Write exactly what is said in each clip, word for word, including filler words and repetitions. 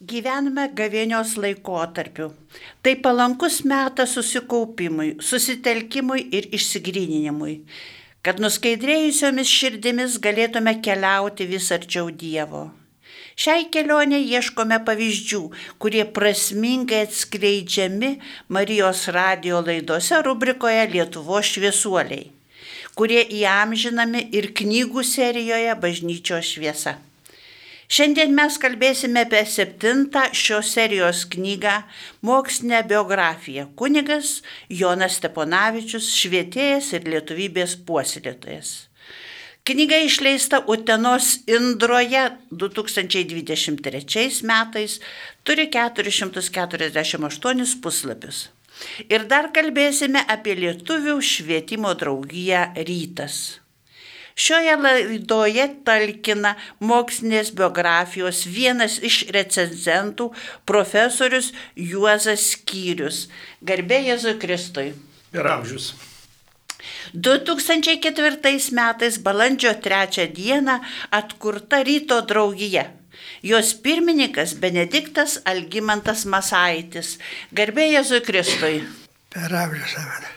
Gyvename gavėnios laikotarpiu. Tai palankus metas susikaupimui, susitelkimui ir išsigryninimui, kad nuskaidrėjusiomis širdimis galėtume keliauti vis arčiau Dievo. Šiai kelionė ieškome pavyzdžių, kurie prasmingai atskleidžiami Marijos radijo laidose rubrikoje Lietuvos šviesuoliai, kurie įamžinami ir knygų serijoje Bažnyčios šviesa. Šiandien mes kalbėsime apie septintą šios serijos knygą mokslinę biografiją kunigas Jonas Steponavičius, švietėjas ir lietuvybės puoselėtojas. Knyga išleista Utenos Indroje du tūkstančiai dvidešimt trečiais metais, turi keturis šimtus keturiasdešimt aštuonis puslapius. Ir dar kalbėsime apie lietuvių švietimo draugiją Rytas. Šioje laidoje talkina mokslinės biografijos vienas iš recenzentų profesorius Juozas Skyrius. Garbė Jėzui Kristui. Per amžius. du tūkstančiai ketvirtais metais balandžio trečią dieną atkurta Ryto draugija. Jos pirmininkas Benediktas Algimantas Masaitis. Garbė Jėzui Kristui. Per amžius.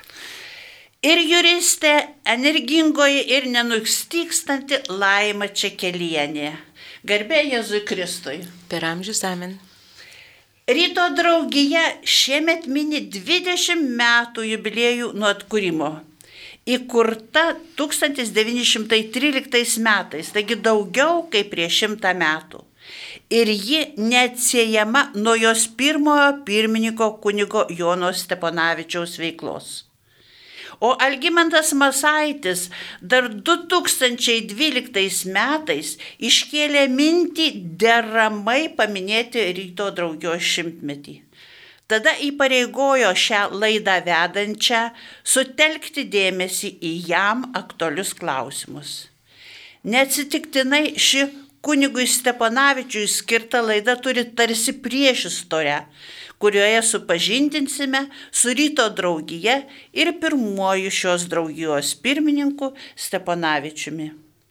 Ir juristė, energingoji ir nenustygstanti Laima Čekelienė. Garbė Jėzui Kristui. Per amžius, amen. Ryto draugija šiemet mini dvidešimt metų jubiliejų nuo atkūrimo. Įkurta tūkstantis devyni šimtai tryliktais metais, taigi daugiau kaip prieš šimtą metų. Ir ji neatsiejama nuo jos pirmojo pirmininko kunigo Jono Steponavičiaus veiklos. O Algimantas Masaitis dar du tūkstančiai dvyliktais metais iškėlė mintį deramai paminėti Ryto draugijos šimtmetį. Tada įpareigojo šią laidą vedančią sutelkti dėmesį į jam aktualius klausimus. Neatsitiktinai ši kunigui Steponavičiui skirta laida turi tarsi priešistorę, kurioje supažindinsime su Ryto draugija ir pirmuoju šios draugijos pirmininku Steponavičiumi.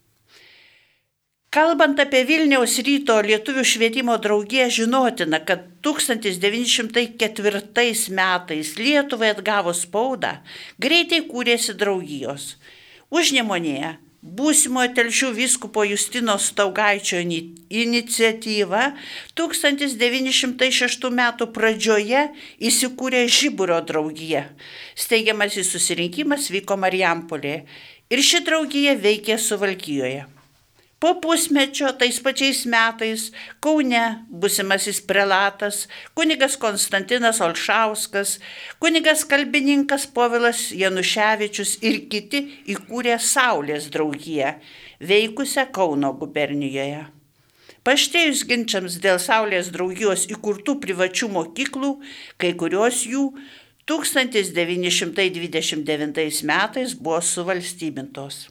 Kalbant apie Vilniaus Ryto lietuvių švietimo draugiją, žinotina, kad tūkstantis devyni šimtai ketvirtais metais Lietuvai atgavus spaudą, greitai kūrėsi draugijos. Užnemunėje būsimojo Telšių vyskupo Justino Staugaičio iniciatyva tūkstantis devyni šimtai šeštų metų pradžioje įsikūrė Žiburio draugija. Steigiamasis susirinkimas vyko Marijampolėje ir ši draugija veikė Suvalkijoje. Po pusmečio tais pačiais metais Kaune būsimasis prelatas, kunigas Konstantinas Olšauskas, kunigas kalbininkas Povilas Januševičius ir kiti įkūrė Saulės draugiją, veikusią Kauno gubernijoje. Paaštrėjus ginčams dėl Saulės draugijos įkurtų privačių mokyklų, kai kurios jų tūkstantis devyni šimtai dvidešimt devintais metais buvo suvalstybintos.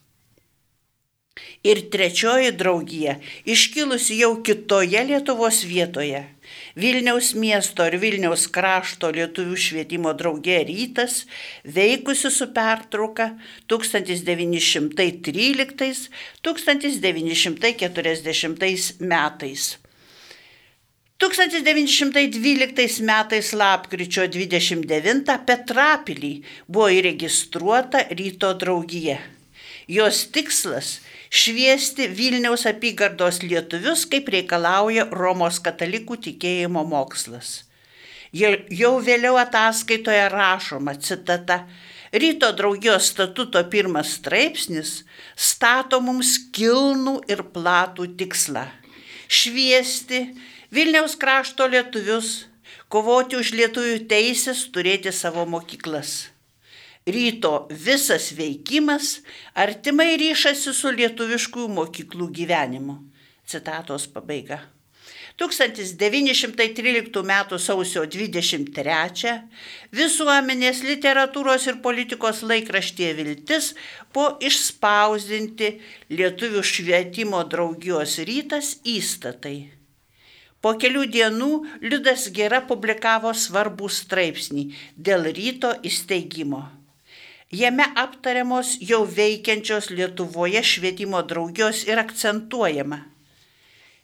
Ir trečioji draugija, iškilusi jau kitoje Lietuvos vietoje, Vilniaus miesto ir Vilniaus krašto lietuvių švietimo draugija Rytas, veikusi su pertrauka tūkstantis devyni šimtai tryliktais - tūkstantis devyni šimtai keturiasdešimtais metais. tūkstantis devyni šimtai dvyliktais metais lapkričio dvidešimt devintą Petrapilį buvo įregistruota Ryto draugija. Jos tikslas – šviesti Vilniaus apygardos lietuvius, kaip reikalauja Romos katalikų tikėjimo mokslas. Jau vėliau ataskaitoje rašoma, citata, Ryto draugijos statuto pirmas straipsnis stato mums kilnų ir platų tikslą – šviesti Vilniaus krašto lietuvius, kovoti už lietuvių teisės turėti savo mokyklas. Ryto visas veikimas artimai ryšasi su lietuviškų mokyklų gyvenimu. Citatos pabaiga. tūkstantis devyni šimtai tryliktų metų sausio dvidešimt trečią Visuomenės, literatūros ir politikos laikraštyje Viltis buvo išspausdinti Lietuvių švietimo draugijos Rytas įstatai. Po kelių dienų Liudas Gira publikavo svarbų straipsnį dėl Ryto įsteigimo. Jame aptariamos jau veikiančios Lietuvoje švietimo draugijos ir akcentuojama.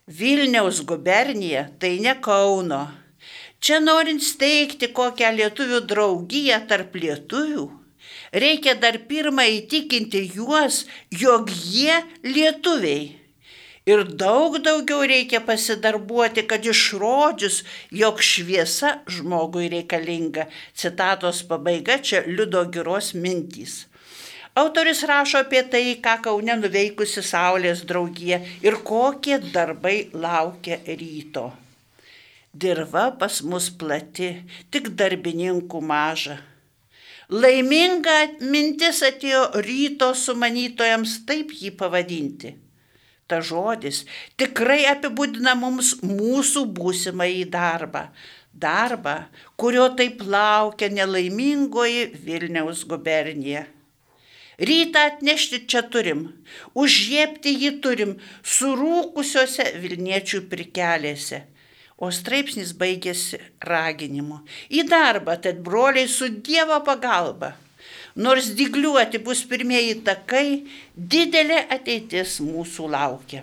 Vilniaus gubernija tai ne Kauno. Čia norint steigti kokią lietuvių draugiją tarp lietuvių, reikia dar pirmą įtikinti juos, jog jie lietuviai. Ir daug daugiau reikia pasidarbuoti, kad išrodžius, jog šviesa žmogui reikalinga. Citatos pabaiga čia Liudo Giros mintys. Autorius rašo apie tai, ką Kaune nuveikusi Saulės draugija ir kokie darbai laukia ryto. Dirva pas mus plati, tik darbininkų maža. Laiminga mintis atėjo ryto sumanytojams taip jį pavadinti. Ta žodis tikrai apibūdina mums mūsų būsimąjį darbą. Darbą, kurio taip laukia nelaimingoji Vilniaus gubernija. Rytą atnešti čia turim, užžiepti jį turim surūkusiuose Vilniečių prikelėse. O straipsnis baigėsi raginimu. Į darbą, tad broliai, su Dievo pagalba. Nors dygliuoti bus pirmieji takai, didelė ateitis mūsų laukia.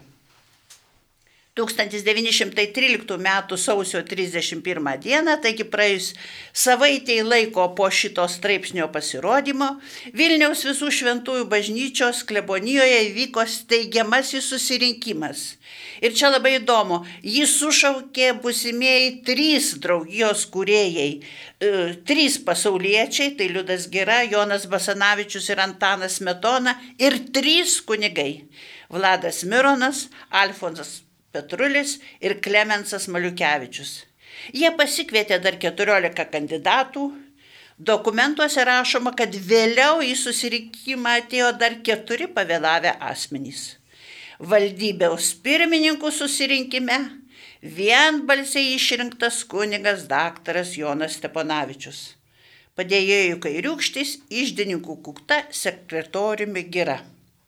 tūkstantis devyni šimtai tryliktų metų sausio trisdešimt pirmą dieną, taigi praėjus savaitei laiko po šito straipsnio pasirodymo, Vilniaus visų šventųjų bažnyčios klebonijoje įvyko steigiamasis susirinkimas. Ir čia labai įdomu, jį sušaukė būsimieji trys draugijos kūrėjai, e, trys pasauliečiai, tai Liudas Gira, Jonas Basanavičius ir Antanas Smetona, ir trys kunigai – Vladas Mironas, Alfonsas Petrulis ir Klemensas Maliukevičius. Jie pasikvietė dar keturiolika kandidatų. Dokumentuose rašoma, kad vėliau į susirinkimą atėjo dar keturi pavėlavę asmenys. Valdybės pirmininkų susirinkime vienbalsiai išrinktas kunigas daktaras Jonas Steponavičius. Padėjėjų Kairiūkštis, iždininkų Kukta, sekretoriumi Gira.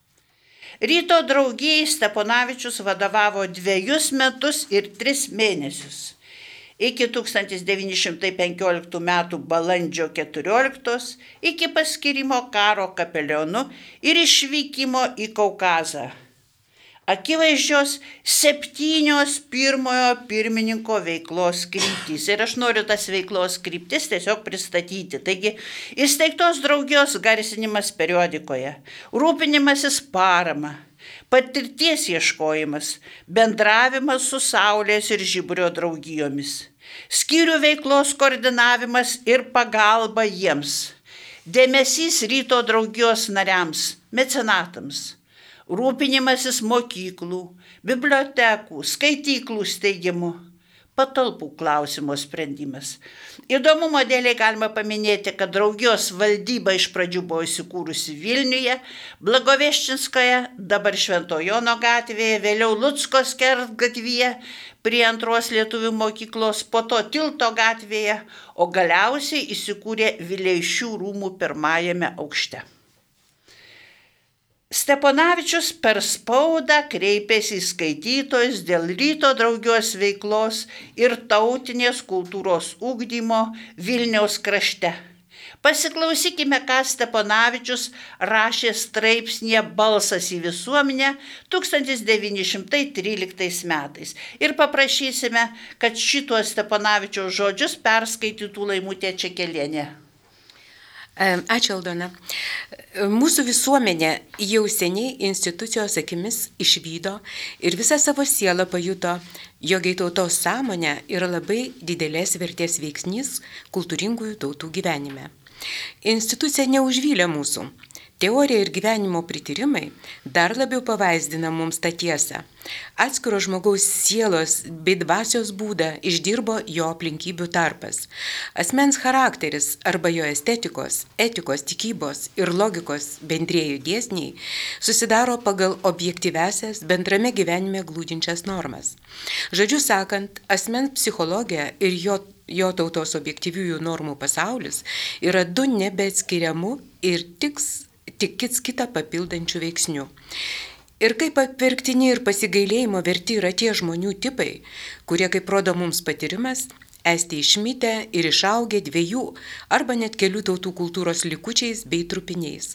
Ryto draugijai Steponavičius vadovavo dviejus metus ir tris mėnesius. Iki tūkstantis devyni šimtai penkioliktų metų balandžio keturioliktos, iki paskirimo karo kapelionu ir išvykimo į Kaukazą. Akivaizdžios septynios pirmojo pirmininko veiklos kryptys. Ir aš noriu tas veiklos kryptis tiesiog pristatyti. Taigi, įsteigtos draugijos garsinimas periodikoje, rūpinimasis parama, patirties ieškojimas, bendravimas su Saulės ir Žiburio draugijomis, skyrių veiklos koordinavimas ir pagalba jiems, dėmesys ryto draugijos nariams, mecenatams, rūpinimasis mokyklų, bibliotekų, skaityklų steigimu, patalpų klausimo sprendimas. Įdomumo dėliai galima paminėti, kad draugijos valdyba iš pradžių buvo įsikūrusi Vilniuje, Blagoveščinskoje, dabar Švento Jono gatvėje, vėliau Lucko skersgatvyje, prie antros lietuvių mokyklos, po to Tilto gatvėje, o galiausiai įsikūrė Vileišių rūmų pirmajame aukšte. Steponavičius per spaudą kreipėsi į skaitytojus dėl ryto draugijos veiklos ir tautinės kultūros ugdymo Vilniaus krašte. Pasiklausykime, ką Steponavičius rašė straipsnyje Balsas į visuomenę tūkstantis devyni šimtai tryliktais metais. Ir paprašysime, kad šituos Steponavičiaus žodžius perskaitytų Laimutė Čekelienė. Ačiū, Aldona. Mūsų visuomenė jau seniai institucijos akimis išvydo ir visą savo sielą pajuto, jog tautos sąmonė yra labai didelės vertės veiksnys kultūringųjų tautų gyvenime. Institucija neužvylė mūsų. Teorija ir gyvenimo prityrimai dar labiau pavaizdina mums tą tiesą. Atskiro žmogaus sielos bei dvasios būdą išdirbo jo aplinkybių tarpas. Asmens charakteris arba jo estetikos, etikos, tikybos ir logikos bendrieji dėsniai susidaro pagal objektyvesias bendrame gyvenime glūdinčias normas. Žodžiu sakant, asmens psichologija ir jo, jo tautos objektyviųjų normų pasaulis yra du nebeatskiriamų ir tiks tik kits kitą papildančių veiksnių. Ir kaip apverktini ir pasigailėjimo verti yra tie žmonių tipai, kurie, kaip rodo mums patyrimas, esti išmitę ir išaugę dviejų arba net kelių tautų kultūros likučiais bei trupiniais.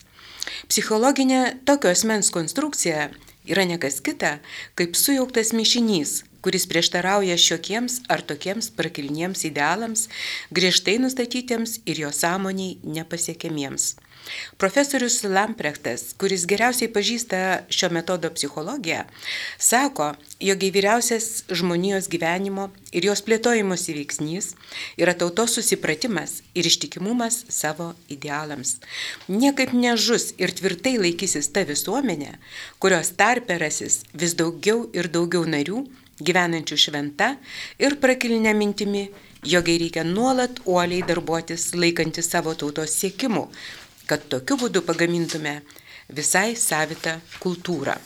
Psichologinė tokio asmens konstrukcija yra nekas kita, kaip sujauktas mišinys, kuris prieštarauja šiokiems ar tokiems prakilniems idealams, griežtai nustatytiems ir jo sąmoniai nepasiekiamiems. Profesorius Lamprechtas, kuris geriausiai pažįsta šio metodo psichologiją, sako, jog įvairiausias žmonijos gyvenimo ir jos plėtojimosi veiksnys yra tautos susipratimas ir ištikimumas savo idealams. Niekaip nežus ir tvirtai laikysis ta visuomenė, kurios tarpe rasis vis daugiau ir daugiau narių, gyvenančių šventa ir prakilinę mintimi, jog reikia nuolat uoliai darbuotis laikantis savo tautos siekimų, kad tokiu būdu pagamintume visai savitą kultūrą.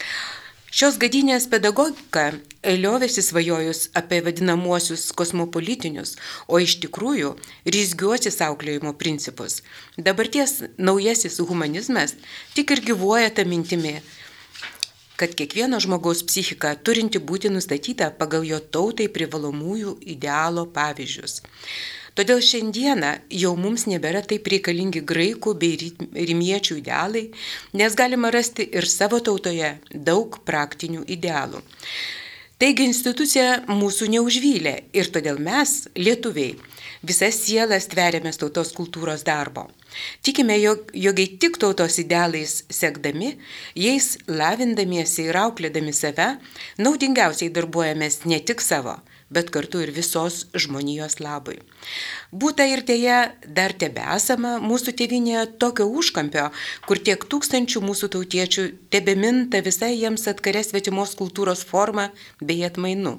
Šios gadynės pedagogika liovėsi svajojus apie vadinamuosius kosmopolitinius, o iš tikrųjų rizgiuosius auklėjimo principus. Dabarties naujasis humanizmas tik ir gyvuoja tą mintimi, kad kiekvieno žmogaus psichika turinti būti nustatyta pagal jo tautai privalomųjų idealo pavyzdžius. Todėl šiandieną jau mums nebėra taip reikalingi graikų bei rimiečių idealai, nes galima rasti ir savo tautoje daug praktinių idealų. Taigi institucija mūsų neužvylė ir todėl mes, lietuviai, visas sielas tveriamės tautos kultūros darbo. Tikime, jog, jogai tik tautos idealais sekdami, jais lavindamiesi ir auklėdami save, naudingiausiai darbuojamės ne tik savo, bet kartu ir visos žmonijos labui. Būta ir dėja dar tebesama mūsų tėvynėje tokio užkampio, kur tiek tūkstančių mūsų tautiečių tebeminta visai jiems atkarė svetimos kultūros forma bei atmainų.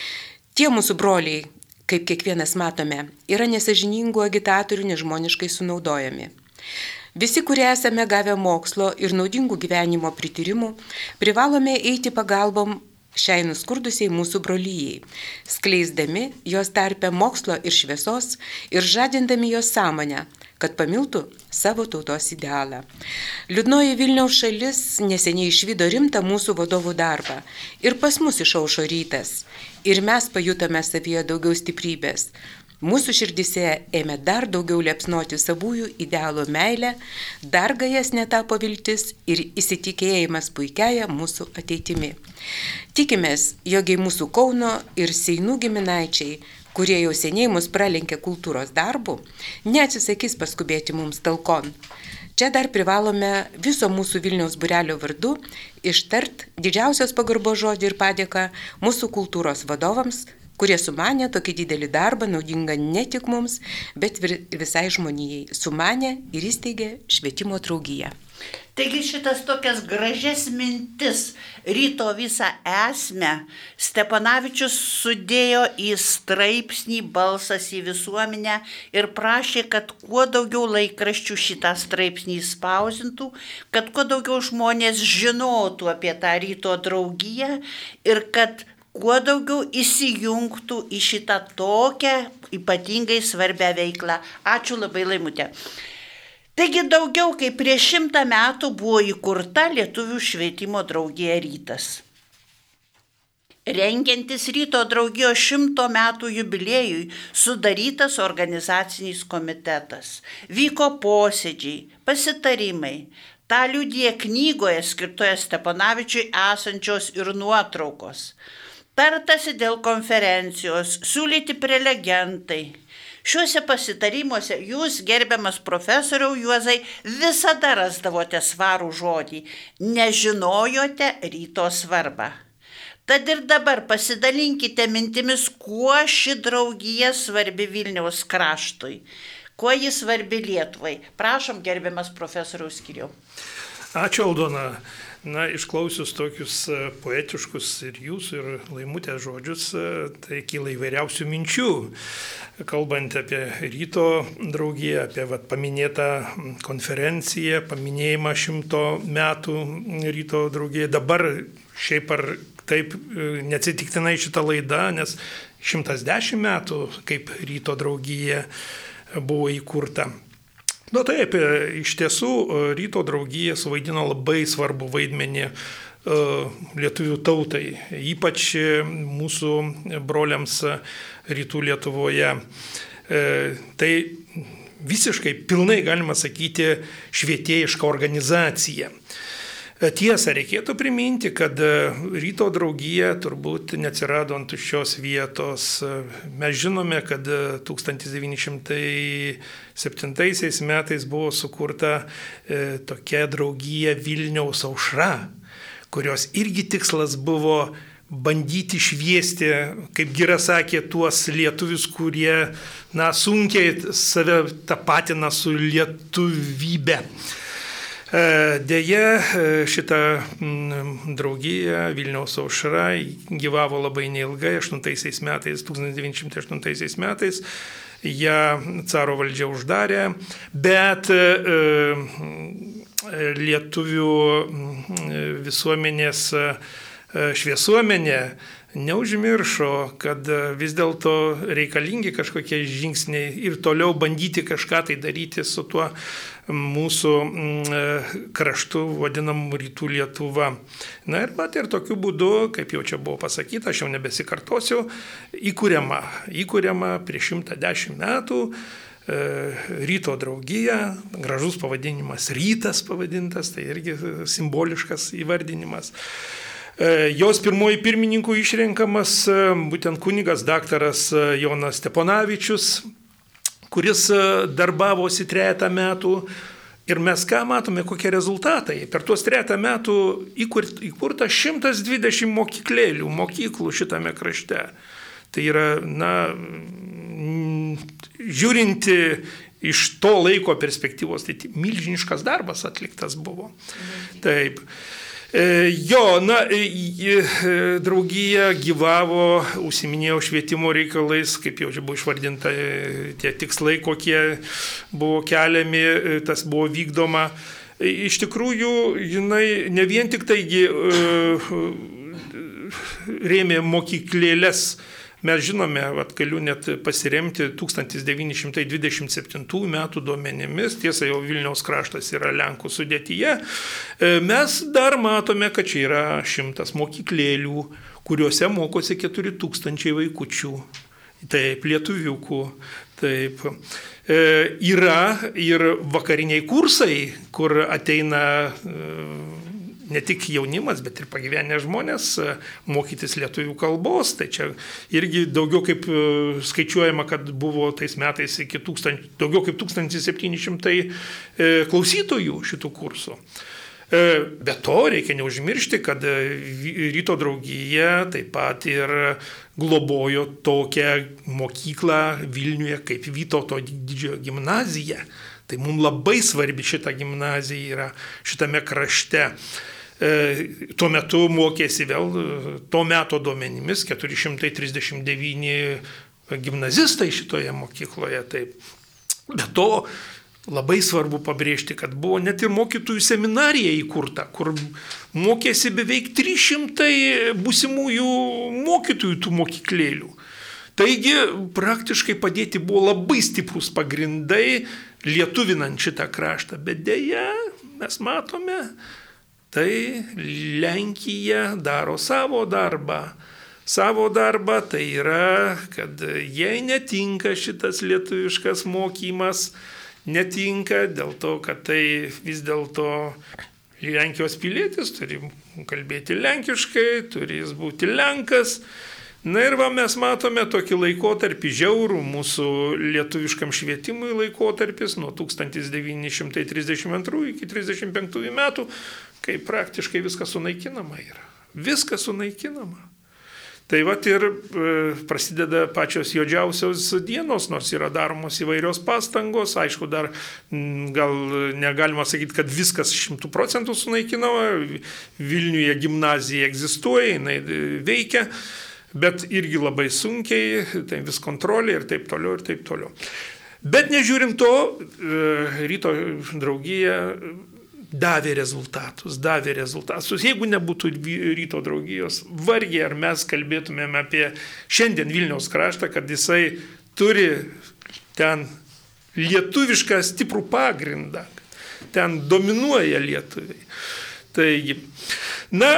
Tie mūsų broliai, kaip kiekvienas matome, yra nesažiningų agitatorių nežmoniškai sunaudojami. Visi, kurie esame gavę mokslo ir naudingų gyvenimo prityrimų, privalome eiti pagalbom šiai nuskurdusiai mūsų brolyjai, skleisdami jos tarpe mokslo ir šviesos ir žadindami jos sąmonę, kad pamiltų savo tautos idealą. Liūdnoji Vilniaus šalis neseniai išvydo rimtą mūsų vadovų darbą ir pas mus išaušo rytas ir mes pajutome savyje daugiau stiprybės. Mūsų širdise ėmė dar daugiau liepsnoti savųjų idealų meilę, dar gajesnė tapo viltis ir įsitikėjimas puikiaja mūsų ateitimi. Tikimės, jogai mūsų Kauno ir Seinų giminaičiai, kurie jau seniai mus pralenkė kultūros darbų, neatsisakys paskubėti mums talkon. Čia dar privalome viso mūsų Vilniaus būrelio vardu ištart didžiausios pagarbos žodį ir padėką mūsų kultūros vadovams, kurie sumanė tokį didelį darbą, naudingą ne tik mums, bet visai žmonijai. Sumanė ir įsteigė švietimo draugiją. Taigi šitas tokias gražias mintis, ryto visą esmę, Steponavičius sudėjo į straipsnį Balsas į visuomenę ir prašė, kad kuo daugiau laikraščių šitą straipsnį spausintų, kad kuo daugiau žmonės žinotų apie tą ryto draugiją ir kad kuo daugiau įsijungtų į šitą tokią ypatingai svarbią veiklą. Ačiū labai, Laimutė. Taigi daugiau kaip prieš šimtą metų buvo įkurta Lietuvių švietimo draugija Rytas. Rengiantis Ryto draugijos šimto metų jubiliejui sudarytas organizacinis komitetas. Vyko posėdžiai, pasitarimai. Ta liudija knygoje skirtoje Steponavičiui esančios ir nuotraukos. Tartasi dėl konferencijos, siūlyti prelegentai. Šiuose pasitarimuose jūs, gerbiamas profesoriau Juozai, visada rasdavote svarų žodį, nežinojote ryto svarbą. Tad ir dabar pasidalinkite mintimis, kuo ši draugija svarbi Vilniaus kraštui, kuo ji svarbi Lietuvai. Prašom, gerbiamas profesoriaus Skiriau. Ačiū, Aldona. Na, išklausius tokius poetiškus ir jūsų, ir Laimutės žodžius, tai kyla įvairiausių minčių. Kalbant apie Ryto draugiją, apie vat, paminėtą konferenciją, paminėjimą šimto metų Ryto draugijai. Dabar šiaip ar taip neatsitiktinai šita laida, nes šimtas dešimt metų kaip Ryto draugija buvo įkurta. Nu taip, iš tiesų Ryto draugija suvaidino labai svarbu vaidmenį lietuvių tautai, ypač mūsų broliams Rytų Lietuvoje. Tai visiškai pilnai galima sakyti švietėjiška organizacija. Tiesa, reikėtų priminti, kad Ryto draugija turbūt neatsirado ant tuščios vietos. Mes žinome, kad tūkstantis devyni šimtai septintaisiais metais buvo sukurta tokia draugija Vilniaus aušra, kurios irgi tikslas buvo bandyti šviesti, kaip Gira sakė, tuos lietuvius, kurie na, sunkiai save tapatina su lietuvybe. Deja, šita draugija Vilniaus aušra gyvavo labai neilgai, aštuntaisiais metais, tūkstantis devyni šimtai aštuntaisiais metais, ją caro valdžia uždarė, bet lietuvių visuomenės šviesuomenė neužmiršo, kad vis dėlto reikalingi kažkokie žingsniai ir toliau bandyti kažką tai daryti su tuo mūsų kraštu vadinamu Rytų Lietuva. Na ir pat ir tokiu būdu, kaip jau čia buvo pasakyta, aš jau nebesikartosiu, įkuriama, įkuriama prieš šimtą dešimt metų Ryto draugija, gražus pavadinimas Rytas pavadintas, tai irgi simboliškas įvardinimas. Jos pirmoji pirmininkų išrenkamas būtent kunigas daktaras Jonas Steponavičius, kuris darbavosi trejetą metų. Ir mes ką matome, kokie rezultatai. Per tuos trejetą metų įkurta šimtas dvidešimt mokyklėlių, mokyklų šitame krašte. Tai yra, na, žiūrinti iš to laiko perspektyvos, tai milžiniškas darbas atliktas buvo. Taip. Jo, na, draugija gyvavo, užsiminėjo švietimo reikalais, kaip jau čia buvo išvardinta, tie tikslai, kokie buvo keliami, tas buvo vykdoma. Iš tikrųjų, jinai ne vien tik taigi rėmė mokyklėlės. Mes žinome, vat, galiu net pasiremti tūkstantis devyni šimtai dvidešimt septintų metų duomenimis, tiesa jau Vilniaus kraštas yra Lenkų sudėtyje, mes dar matome, kad čia yra šimtas mokyklėlių, kuriuose mokosi keturi tūkstančiai vaikučių, taip, lietuviukų, taip. Yra ir vakariniai kursai, kur ateina ne tik jaunimas, bet ir pagyvenę žmonės mokytis lietuvių kalbos. Tai čia irgi daugiau kaip skaičiuojama, kad buvo tais metais iki tūkstančio, daugiau kaip tūkstantis septyni šimtai klausytojų šitų kursų. Be to reikia neužmiršti, kad Ryto draugija taip pat ir globojo tokią mokyklą Vilniuje kaip Vytauto didžiojo gimnazija. Tai mums labai svarbi šita gimnazija yra šitame krašte. Tuo metu mokėsi vėl, to meto duomenimis, keturi šimtai trisdešimt devyni gimnazistai šitoje mokykloje. Taip. Be to, labai svarbu pabrėžti, kad buvo net ir mokytojų seminarija įkurta, kur mokėsi beveik trys šimtai būsimųjų mokytojų tų mokyklėlių. Taigi, praktiškai padėti buvo labai stiprus pagrindai lietuvinant šitą kraštą. Bet deja, mes matome, tai Lenkija daro savo darbą. Savo darbą tai yra, kad jai netinka šitas lietuviškas mokymas, netinka dėl to, kad tai vis dėlto Lenkijos pilietis turi kalbėti lenkiškai, turi jis būti Lenkas. Na ir va, mes matome tokį laikotarpį žiaurų mūsų lietuviškam švietimui laikotarpis nuo tūkstantis devyni šimtai trisdešimt antrų iki trisdešimt penktųjų metų, kai praktiškai viskas sunaikinama yra. Viskas sunaikinama. Tai va ir prasideda pačios juodžiausios dienos, nors yra daromos įvairios pastangos. Aišku, dar gal negalima sakyti, kad viskas šimtų procentų sunaikinama. Vilniuje gimnazija egzistuoja, jinai veikia. Bet irgi labai sunkiai, tai vis kontrolė ir taip toliau, ir taip toliau. Bet nežiūrint to, Ryto draugija davė rezultatus, davė rezultatus. Jeigu nebūtų Ryto draugijos, vargiai ar mes kalbėtumėm apie šiandien Vilniaus kraštą, kad jisai turi ten lietuvišką stiprų pagrindą, ten dominuoja lietuviai. Taigi, na,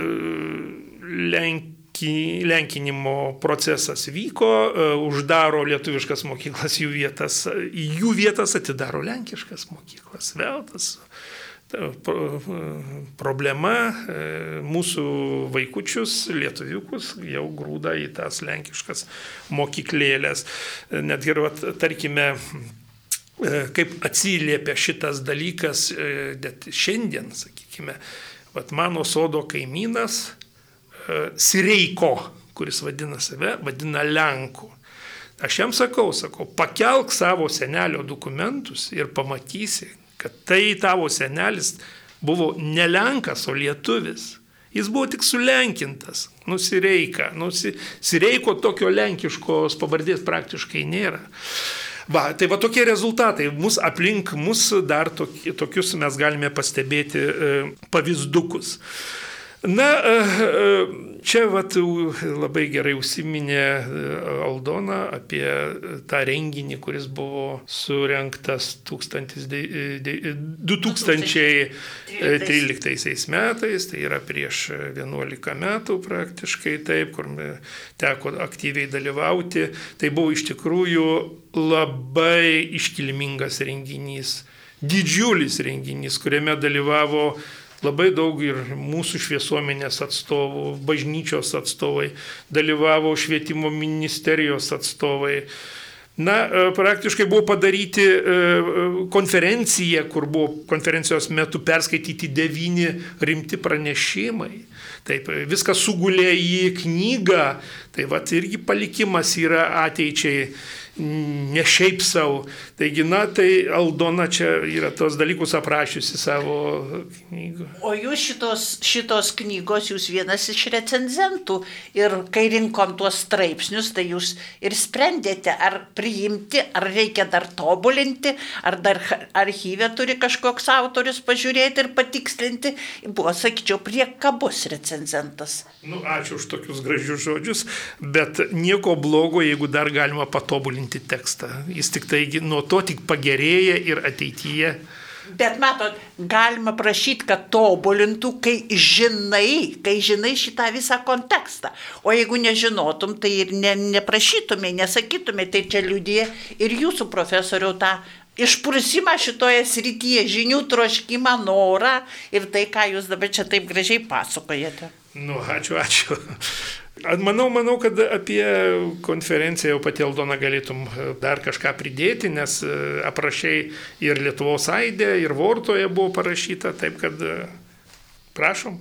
Lenkija. Lenkinimo procesas vyko, uždaro lietuviškas mokyklas, jų vietas, jų vietas atidaro lenkiškas mokyklas. Vėl tas problema mūsų vaikučius, lietuviukus jau grūda į tas lenkiškas mokyklėlės. Net ir, tarkime, kaip atsiliepia šitas dalykas, net šiandien, sakykime, vat mano sodo kaimynas Sireiko, kuris vadina save, vadina Lenku. Aš jam sakau, sakau, pakelk savo senelio dokumentus ir pamatysi, kad tai tavo senelis buvo ne Lenkas, o lietuvis. Jis buvo tik sulenkintas, nu Sireika. Nu, Sireiko tokio lenkiškos pavardės praktiškai nėra. Va, tai va tokie rezultatai. Mus aplink mus dar tokie, tokius mes galime pastebėti e, pavyzdukus. Na, čia vat, labai gerai užsiminė Aldona apie tą renginį, kuris buvo surengtas du tūkstančiai tryliktaisiais metais, tai yra prieš vienuolika metų praktiškai taip, kur teko aktyviai dalyvauti. Tai buvo iš tikrųjų labai iškilmingas renginys, didžiulis renginys, kuriame dalyvavo labai daug ir mūsų šviesuomenės atstovų, bažnyčios atstovai, dalyvavo švietimo ministerijos atstovai. Na, praktiškai buvo padaryti konferencija, kur buvo konferencijos metu perskaityti devyni rimti pranešimai. Taip, viskas sugulė į knygą, tai vat irgi palikimas yra ateičiai. Ne šiaip savo. Taigi, na, tai Aldona čia yra tos dalykus aprašiusi savo knygą. O jūs šitos, šitos knygos, jūs vienas iš recenzentų. Ir kai rinkom tuos straipsnius, tai jūs ir sprendėte, ar priimti, ar reikia dar tobulinti, ar dar archyve turi kažkoks autorius pažiūrėti ir patikslinti. Buvo, sakyčiau, priekabus recenzentas. Nu, ačiū už tokius gražius žodžius, bet nieko blogo, jeigu dar galima patobulinti tekstą. Jis tik tai nuo to tik pagerėja ir ateityje. Bet matot, galima prašyti, kad tobulintų, kai žinai, kai žinai šitą visą kontekstą. O jeigu nežinotum, tai ir ne, neprašytumai, nesakytumai, tai čia liudija ir jūsų profesoriau tą išprusimą šitoje srityje, žinių troškimą, norą ir tai, ką jūs dabar čia taip gražiai pasakojate. Nu, ačiū, ačiū. Manau, manau, kad apie konferenciją jau pati Aldona galėtum dar kažką pridėti, nes aprašiai ir Lietuvos aide, ir Vortoje buvo parašyta, taip kad prašom.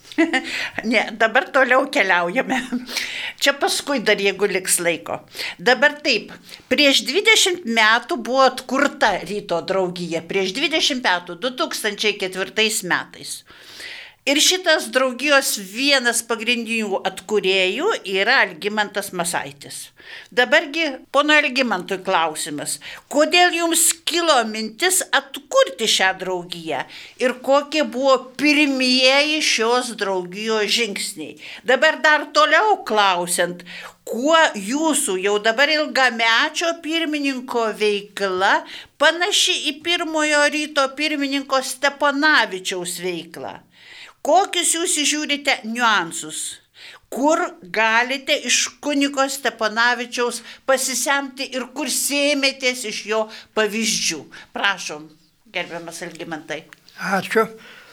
Ne, dabar toliau keliaujame. Čia paskui dar, jeigu liks laiko. Dabar taip, prieš dvidešimt metų buvo atkurta Ryto draugija, prieš dvidešimt metų, du tūkstančiai ketvirtais metais. Ir šitas draugijos vienas pagrindinių atkūrėjų yra Algimantas Masaitis. Dabargi, pono Algimantui klausimas, kodėl jums kilo mintis atkurti šią draugiją ir kokie buvo pirmieji šios draugijos žingsniai? Dabar dar toliau klausiant, kuo jūsų jau dabar ilgamečio pirmininko veikla panaši į pirmojo Ryto pirmininko Steponavičiaus veiklą? Kokius jūs žiūrite niuansus? Kur galite iš kunigo Steponavičiaus pasisemti ir kur sėmėtės iš jo pavyzdžių? Prašom, gerbiamas Algimantai. Ačiū.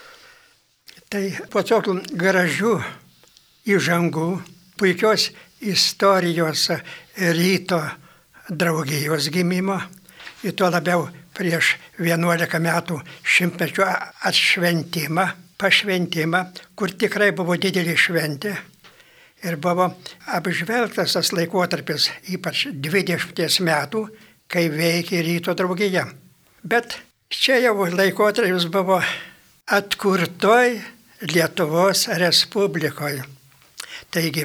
Tai po tokių gražių įžangų, puikios istorijos Ryto draugijos gimimo, ir tuo labiau prieš vienuolika metų šimtmečio atšventimą, pašventimą, kur tikrai buvo didelė šventė ir buvo apžvelgtas tas laikotarpis, ypač dvidešimties metų, kai veikė Ryto draugija. Bet čia jau laikotarpis buvo atkurtoj Lietuvos Respublikoje. Taigi,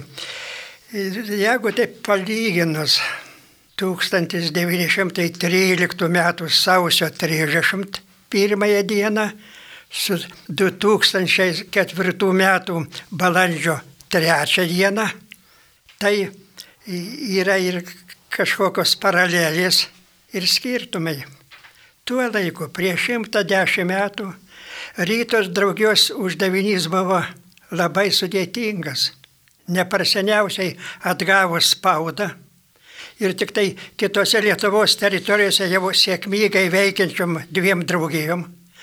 jeigu taip palyginus tūkstantis devyni šimtai tryliktų metų sausio trisdešimt pirmąją dieną su du tūkstančiai ketvirtų metų balandžio trečią dieną, tai yra ir kažkokios paralelės ir skirtumai. Tuo laiku, prieš šimtą dešimt metų, Rytos draugijos uždavinys buvo labai sudėtingas. Neparseniausiai atgavus spaudą ir tik tai kitose Lietuvos teritorijose jau sėkmingai veikiančiom dviem draugijom,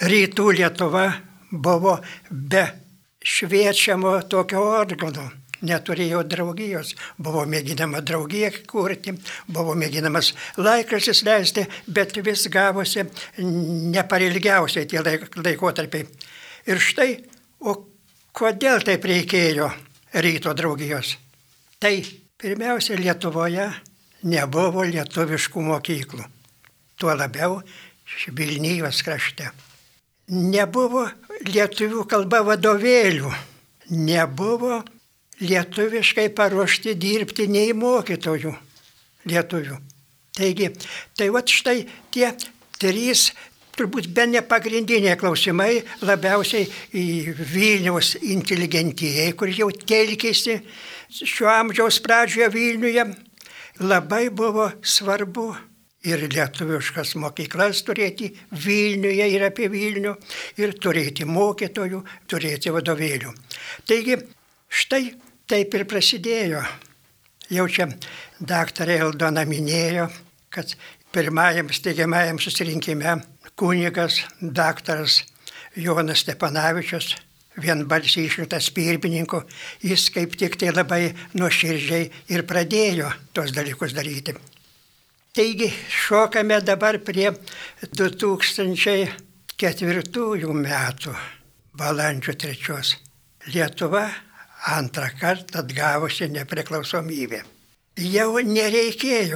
rytų Lietuva buvo be šviečiamo tokio organo. Neturėjo draugijos, buvo mėginama draugiją kurti, buvo mėginamas laikraštis leisti, bet vis gavosi neparilgiausiai tie laikotarpiai. Ir štai, o kodėl taip reikėjo ryto draugijos? Tai pirmiausia, Lietuvoje nebuvo lietuviškų mokyklų, tuo labiau Vilnijos krašte. Nebuvo lietuvių kalba vadovėlių, nebuvo lietuviškai paruošti dirbti nei mokytojų lietuvių. Taigi, tai vat štai tie trys, turbūt be nepagrindiniai klausimai labiausiai į Vilniaus inteligentijai, kur jau telkėsi šio amžiaus pradžioje Vilniuje, labai buvo svarbu ir lietuviškas mokyklas turėti Vilniuje ir apie Vilnių, ir turėti mokytojų, turėti vadovėlių. Taigi, štai taip ir prasidėjo. Jau čia daktarė Aldona minėjo, kad pirmajam steigiamajam susirinkime kunigas daktaras Jonas Stepanavičius, vienbalsiai išrinktas pirmininku, jis kaip tik tai labai nuoširdžiai ir pradėjo tos dalykus daryti. Taigi šokame dabar prie du tūkstančiai ketvirtųjų metų balandžio trečios. Lietuva antrą kartą atgavusi nepriklausomybę. Jau nereikėjo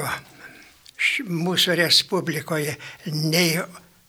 mūsų Respublikoje nei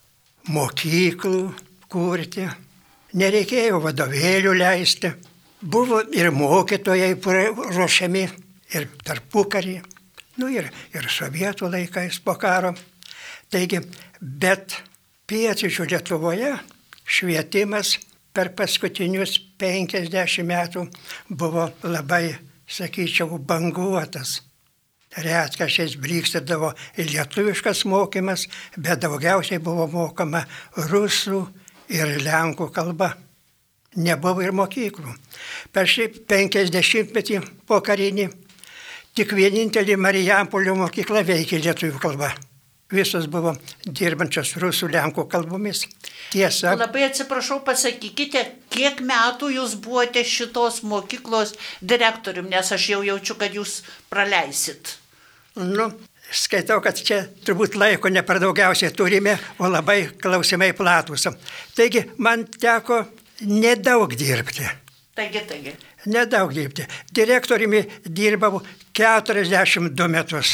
mokyklų kurti, nereikėjo vadovėlių leisti. Buvo ir mokytojai ruošiami, ir tarpukarį, nu ir, ir sovietų laikais po karo. Taigi, bet pietryčių Lietuvoje švietimas per paskutinius penkiasdešimt metų buvo labai, sakyčiau, banguotas. Retkarčiais blykstėdavo ir lietuviškas mokymas, bet daugiausiai buvo mokama rusų ir lenkų kalba. Nebuvo ir mokyklų. Per šį penkiasdešimtmetį pokarinį tik vienintelį Marijampolio mokykla veikė lietuvių kalba. Visos buvo dirbančios rusų lenkų kalbomis. Tiesa. Labai atsiprašau, pasakykite, kiek metų jūs buvote šitos mokyklos direktorium, nes aš jau jaučiu, kad jūs praleisit. Nu, skaitau, kad čia turbūt laiko ne per daugiausiai turime, o labai klausimai platus. Taigi, man teko nedaug dirbti. Taigi, taigi. Nedaug dirbti. Direktoriumi dirbau keturiasdešimt du metus.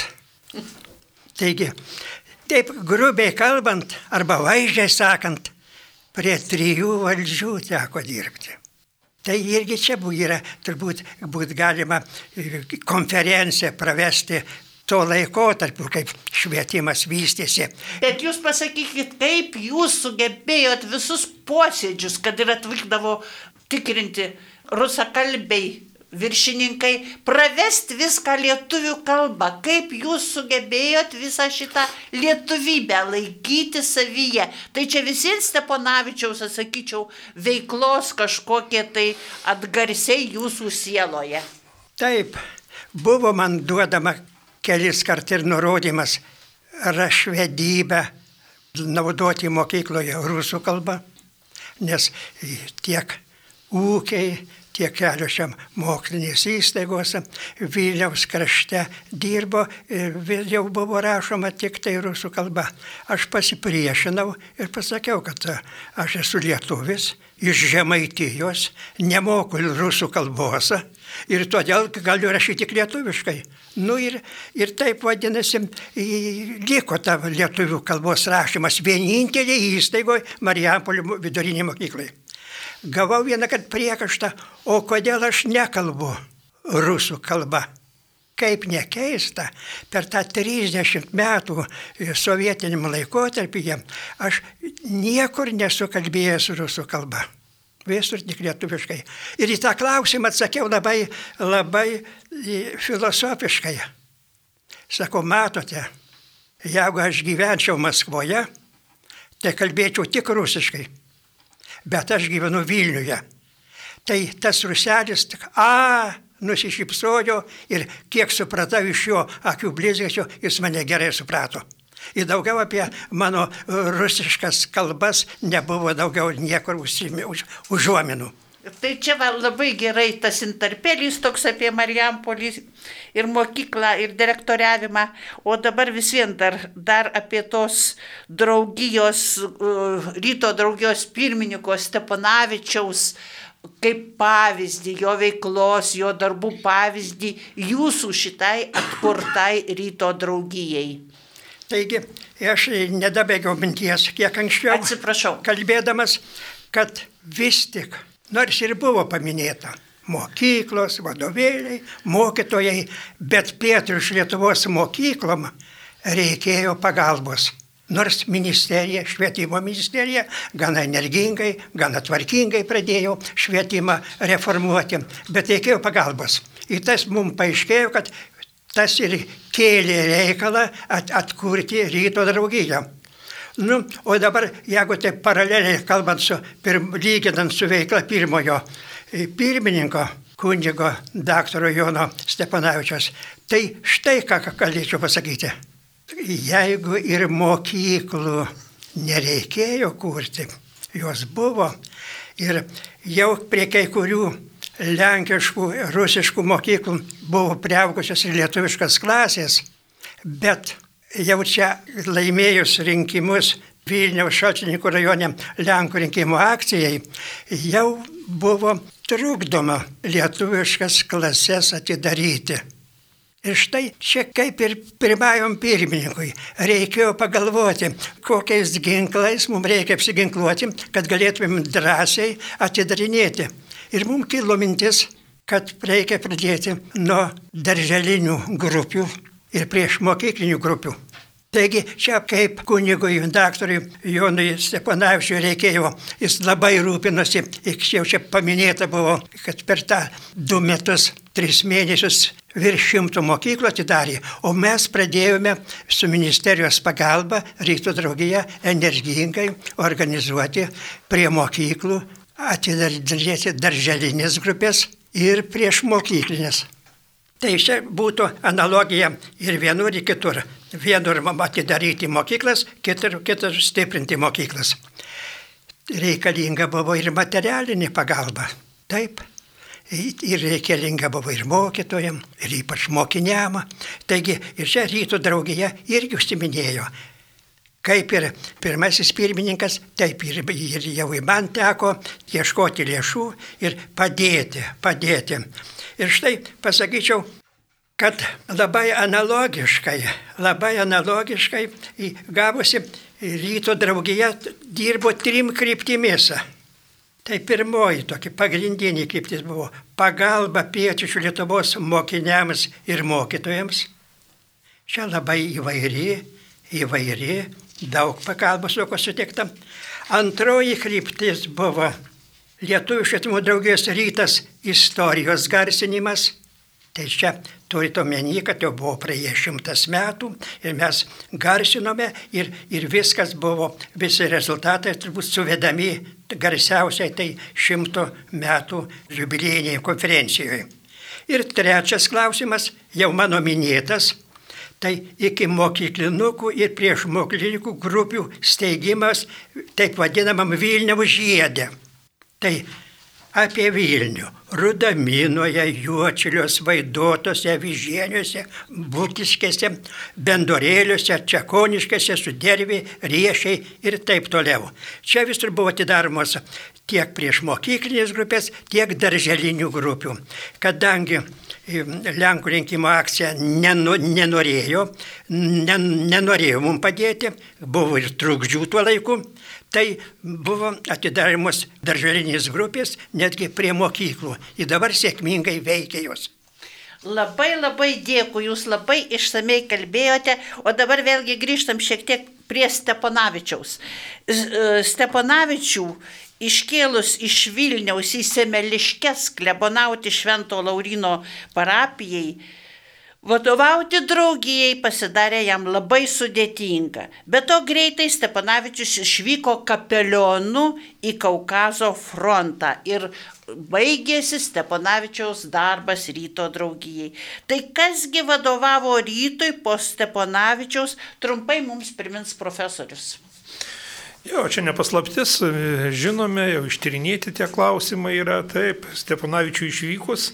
Taigi, taip grubiai kalbant, arba vaizdžiai sakant, prie trijų valdžių teko dirbti. Tai irgi čia yra, turbūt būt galima konferenciją pravesti to laikotarpiu, kaip švietimas vystėsi. Bet jūs pasakykit, kaip jūs sugebėjot visus posėdžius, kad ir atvykdavo tikrinti rusakalbiai viršininkai, pravesti viską lietuvių kalbą. Kaip jūs sugebėjot visą šitą lietuvybę laikyti savyje? Tai čia visiems Steponavičiaus, sakyčiau, veiklos kažkokie tai atgarsiai jūsų sieloje. Taip, buvo man duodama kelis kart ir nurodymas rašvedybę naudoti mokykloje rusų kalbą, nes tiek ūkiai, tiek keliose mokslinės įstaigose Vilniaus krašte dirbo ir jau buvo rašoma tik tai rusų kalba. Aš pasipriešinau ir pasakiau, kad aš esu lietuvis iš Žemaitijos, nemoku rusų kalbos ir todėl galiu rašyti tik lietuviškai. Nu ir, ir taip vadinasi, liko ta lietuvių kalbos rašymas vienintelė įstaigoje Marijampolio vidurinėje mokykloje. Gavau vieną kart priekaištą, o kodėl aš nekalbu rusų kalba. Kaip nekeista, per tą trisdešimt metų sovietiniam laikotarpyje aš niekur nesu kalbėjęs rusų kalba. Visur tik lietuviškai. Ir į tą klausimą atsakiau labai, labai filosofiškai. Sakau, matote, jeigu aš gyvenčiau Maskvoje, tai kalbėčiau tik rusiškai. Bet aš gyvenu Vilniuje. Tai tas ruselis tik, a, nusišypsojo ir kiek supratau iš jo akių blizgesio, jis mane gerai suprato. Ir daugiau apie mano rusiškas kalbas nebuvo daugiau niekur užsimi- už, užuominų. Tai čia va, labai gerai tas intarpėlis toks apie Marijampolį ir mokyklą, ir direktoriavimą, o dabar vis vien dar, dar apie tos draugijos, uh, ryto draugijos pirmininko Steponavičiaus kaip pavyzdį, jo veiklos, jo darbų pavyzdį jūsų šitai atkurtai ryto draugijai. Taigi, aš nedabėgiau minties kiek anksčiau, Atsiprašau. kalbėdamas, kad vis tik, nors ir buvo paminėta mokyklos, vadovėliai, mokytojai, bet pietų iš Lietuvos mokyklom reikėjo pagalbos. Nors ministerija, švietimo ministerija, gana energingai, gana tvarkingai pradėjo švietimą reformuoti, bet reikėjo pagalbos. Ir tas mums paaiškėjo, kad tas ir kėlė reikalą at, atkurti ryto draugiją. Nu, o dabar, jeigu taip paraleliai kalbant su, pirm, lyginant su veikla pirmojo pirmininko, kunigo daktaro Jono Steponavičiaus, tai štai ką galėčiau pasakyti. Jeigu ir mokyklų nereikėjo kurti, jos buvo ir jau prie kai kurių lenkiškų, rusiškų mokyklų buvo priaugusios ir lietuviškas klasės, bet jau čia laimėjus rinkimus Vilniaus Šalčininkų rajone Lenkų rinkimų akcijai, jau buvo trukdoma lietuviškas klases atidaryti. Ir štai čia kaip ir pirmajam pirmininkui reikėjo pagalvoti, kokiais ginklais mums reikia apsiginkluoti, kad galėtumėm drąsiai atidarinėti. Ir mums kilo mintis, kad reikia pradėti nuo darželinių grupių ir priešmokyklinių grupių. Taigi čia kaip kunigui daktarui Jonui Steponavičiui reikėjo, jis labai rūpinosi, jau čia paminėta buvo, kad per tą du metus, tris mėnesius virš šimtų mokyklų atidarė, o mes pradėjome su ministerijos pagalba ryto draugiją energingai organizuoti prie mokyklų, atidaryti darželinės grupės ir priešmokyklinės. Tai čia būtų analogija ir vienur, ir kitur. Vienur atidaryti mokyklas, kitur, kitur stiprinti mokyklas. Reikalinga buvo ir materialinė pagalba. Taip. Ir reikalinga buvo ir mokytojam, ir ypač mokiniam. Taigi ir čia ryto draugija irgi užsiminėjo. Kaip ir pirmasis pirmininkas, taip ir, ir jau man teko ieškoti lėšų ir padėti, padėti. Ir štai pasakyčiau, kad labai analogiškai, labai analogiškai gavosi ryto draugija dirbo trim kryptimis. Tai pirmoji tokia pagrindinė kryptis buvo pagalba pietryčių Lietuvos mokiniams ir mokytojams. Čia labai įvairi, įvairi, daug pagalbos lauko suteikta. Antroji kryptis buvo Lietuvių švietimo draugijos rytas istorijos garsinimas. Tai čia turite omeny, kad jau buvo praėję šimtas metų ir mes garsinome ir, ir viskas buvo, visi rezultatai turbūt suvedami garsiausiai tai šimto metų jubiliejinėje konferencijoje. Ir trečias klausimas, jau mano minėtas, tai iki mokyklinukų ir priešmokyklinukų grupių steigimas taip vadinamam Vilniaus žiede. Tai apie Vilnių, Rudaminoje, Juodšiliuose, Vaidotose, Vyžieniuose, Būtiškėse, Bendorėliuose, Čekoniškėse, Sudervėje, Riešiai ir taip toliau. Čia visur buvo atidaromos tiek priešmokyklinės grupės, tiek darželinių grupių. Kadangi Lenkų rinkimų akcija nenu, nenorėjo, nen, nenorėjo mums padėti, buvo ir trukdžių tuo laiku, tai buvo atidarimos darželinės grupės netgi prie mokyklų. Ir dabar sėkmingai veikia jos. Labai labai dėkui, jūs labai išsamei kalbėjote, o dabar vėlgi grįžtam šiek tiek prie Steponavičiaus. Steponavičių iškėlus iš Vilniaus į Semeliškes klebonauti Švento Lauryno parapijai, Vadovauti draugijai pasidarė jam labai sudėtinga. Be to greitai Steponavičius išvyko kapelionu į Kaukazo frontą ir baigėsi Steponavičiaus darbas ryto draugijai. Tai kasgi vadovavo rytui po Steponavičiaus, trumpai mums primins profesorius. Jo, čia nepaslaptis, žinome, jau ištyrinėti tie klausimai yra, taip, Steponavičiui išvykus,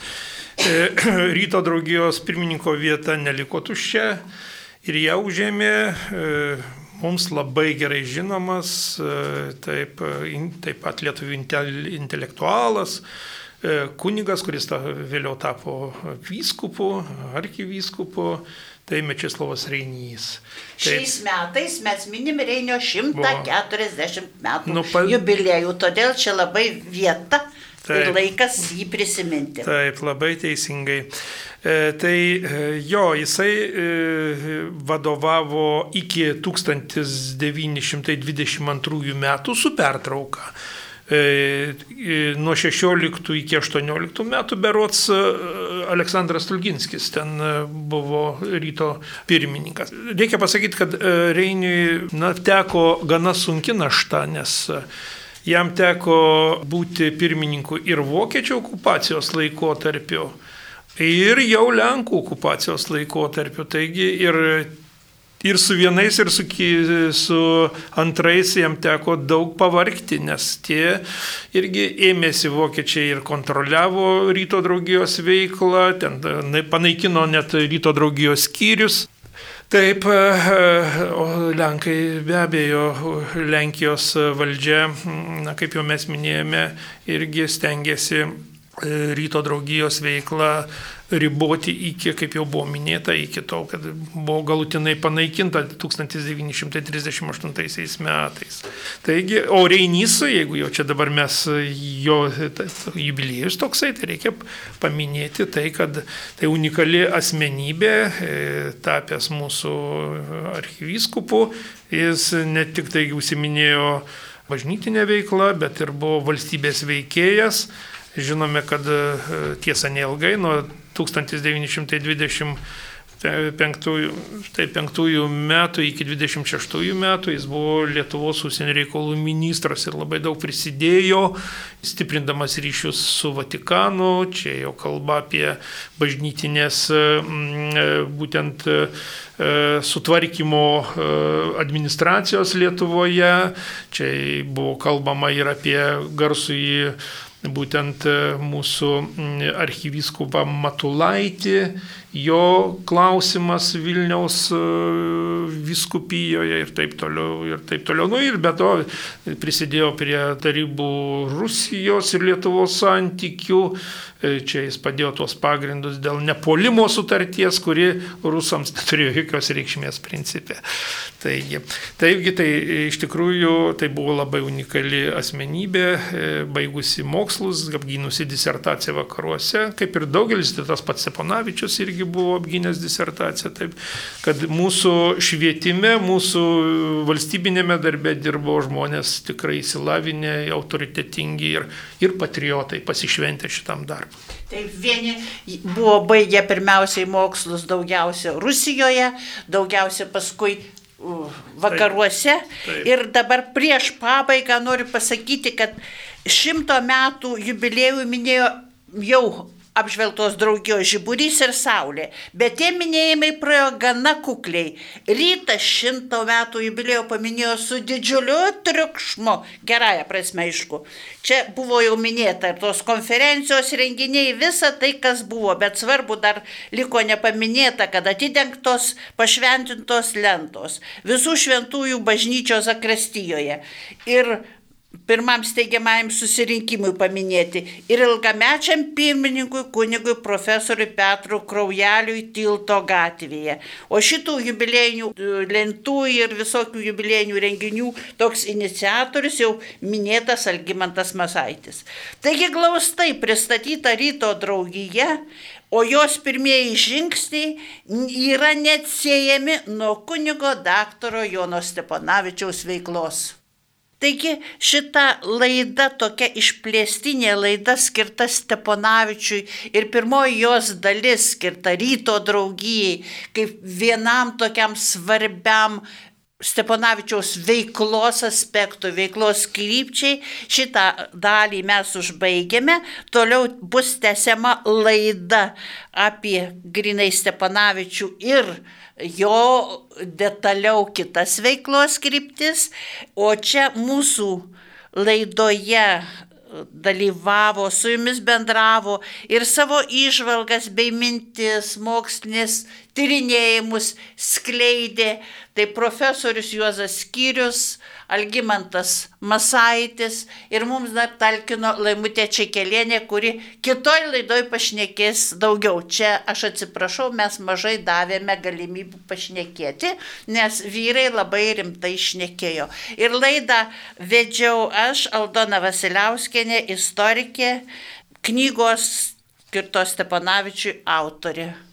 ryto draugijos pirmininko vieta neliko tuščia ir ją užėmė mums labai gerai žinomas, taip, taip pat lietuvių intelektualas, kunigas, kuris ta, vėliau tapo vyskupu, arkivyskupu, tai Mečislovas Reinys. Šiais metais mes minim Reinio šimtą keturiasdešimt metų nu, pa... jubiliejų, todėl čia labai vieta taip, ir laikas jį prisiminti. Taip, labai teisingai. E, tai jo, jisai e, vadovavo iki tūkstantis devyni šimtai dvidešimt antrųjų metų su pertrauka. Nuo šešioliktų iki aštuonioliktų metų berods Aleksandras Stulginskis ten buvo ryto pirmininkas. Reikia pasakyti, kad Reiniui na, teko gana sunki našta, nes jam teko būti pirmininku ir vokiečių okupacijos laikotarpiu, ir jau Lenkų okupacijos laikotarpiu. Taigi ir Ir su vienais, ir su, su antrais jam teko daug pavargti, nes tie irgi ėmėsi vokiečiai ir kontroliavo ryto draugijos veiklą, ten panaikino net ryto draugijos skyrius. Taip, o Lenkai be abejo, Lenkijos valdžia, na, kaip jau mes minėjome, irgi stengiasi ryto draugijos veiklą riboti iki, kaip jau buvo minėta, iki to, kad buvo galutinai panaikinta tūkstantis devyni šimtai trisdešimt aštuntaisiais metais. Taigi, o Reinys, jeigu jau čia dabar mes jo jubiliejus toksai, tai reikia paminėti tai, kad tai unikali asmenybė, tapęs mūsų arkivyskupu, jis ne tik tai užsiminėjo bažnytinę veiklą, bet ir buvo valstybės veikėjas. Žinome, kad tiesa neilgai, nuo tūkstantis devyni šimtai dvidešimt penktųjų metų iki dvidešimt šeštųjų metų jis buvo Lietuvos užsienio reikalų ministras ir labai daug prisidėjo, stiprindamas ryšius su Vatikanu. Čia jau kalba apie bažnytinės būtent sutvarkymo administracijos Lietuvoje. Čia buvo kalbama ir apie garsųjį būtent mūsų arkivyskupą Matulaitį, jo klausimas Vilniaus vyskupijoje ir taip toliau, ir taip toliau. Nu, ir be to prisidėjo prie tarybų Rusijos ir Lietuvos santykių. Čia jis padėjo tuos pagrindus dėl nepuolimo sutarties, kuri rusams neturėjo jokios reikšmės principe. Taigi, taigi, tai iš tikrųjų tai buvo labai unikali asmenybė, baigusi mokslus, apgynusi disertaciją vakaruose, kaip ir daugelis, tai tas pats Steponavičius irgi buvo apgynęs disertaciją, taip, kad mūsų švietime, mūsų valstybinėme darbe dirbo žmonės tikrai įsilavinę, autoritetingi ir, ir patriotai, pasišventę šitam darbui. Taip, vieni buvo baigę pirmiausiai mokslus daugiausia Rusijoje, daugiausia paskui vakaruose. Taip, taip. Ir dabar prieš pabaigą noriu pasakyti, kad šimto metų jubiliejų minėjo jau apžvelgtos draugijos Žiburys ir Saulė, bet tie minėjimai praėjo gana kukliai. Rytas šimto metų jubiliejų paminėjo su didžiuliu triukšmu, gerąją prasme aišku. Čia buvo jau minėta ir tos konferencijos renginiai, visa tai, kas buvo, bet svarbu dar liko nepaminėta, kad atidengtos pašventintos lentos visų šventųjų bažnyčios zakristijoje ir pirmam steigiamajam susirinkimui paminėti ir ilgamečiam pirmininkui kunigui profesoriui Petrui Kraujeliui Tilto gatvėje. O šitų jubiliejinių lentų ir visokių jubiliejinių renginių toks iniciatorius jau minėtas Algimantas Masaitis. Taigi glaustai pristatyta ryto draugija, o jos pirmieji žingsniai yra neatsiejami nuo kunigo daktaro Jono Steponavičiaus veiklos. Taigi šita laida, tokia išplėstinė laida skirta Steponavičiui ir pirmoji jos dalis skirta Ryto draugijai, kaip vienam tokiam svarbiam Steponavičiaus veiklos aspektų, veiklos krypčiai. Šitą dalį mes užbaigėme. Toliau bus tęsiama laida apie grynai Steponavičių ir jo detaliau kitas veiklos kryptis. O čia mūsų laidoje dalyvavo, su jumis bendravo ir savo įžvalgas bei mintis, mokslinis tyrinėjimus skleidė. Tai profesorius Juozas Skyrius, Algimantas Masaitis ir mums dar talkino Laimutė Čekelienė, kuri kitoj laidoj pašnekės daugiau. Čia aš atsiprašau, mes mažai davėme galimybių pašnekėti, nes vyrai labai rimtai šnekėjo. Ir laidą vedžiau aš, Aldona Vasiliauskienė, istorikė, knygos skirtos Steponavičiui autorė.